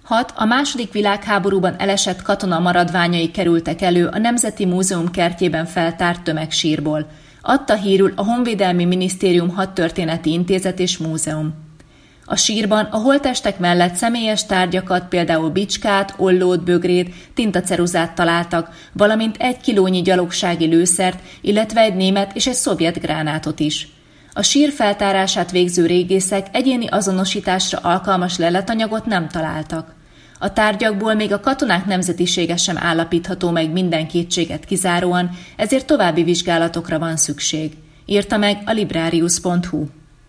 6. A II. Világháborúban elesett katona maradványai kerültek elő a Nemzeti Múzeum kertjében feltárt tömegsírból. Adta hírül a Honvédelmi Minisztérium Hadtörténeti Intézet és Múzeum. A sírban a holttestek mellett személyes tárgyakat, például bicskát, ollót, bögrét, tintaceruzát találtak, valamint 1 kilónyi gyalogsági lőszert, illetve egy német és egy szovjet gránátot is. A sír feltárását végző régészek egyéni azonosításra alkalmas leletanyagot nem találtak. A tárgyakból még a katonák nemzetisége sem állapítható meg minden kétséget kizáróan, ezért további vizsgálatokra van szükség, írta meg a librarius.hu.